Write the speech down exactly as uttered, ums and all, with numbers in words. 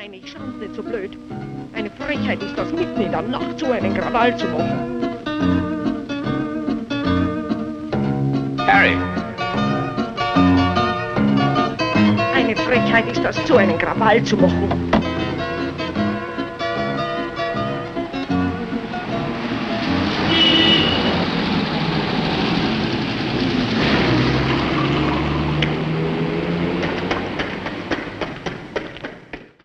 Nein, ich schaff's nicht so blöd. Eine Frechheit ist das, mitten in der Nacht so einen Krawall zu machen. Harry! Eine Frechheit ist das, so einen Krawall zu machen.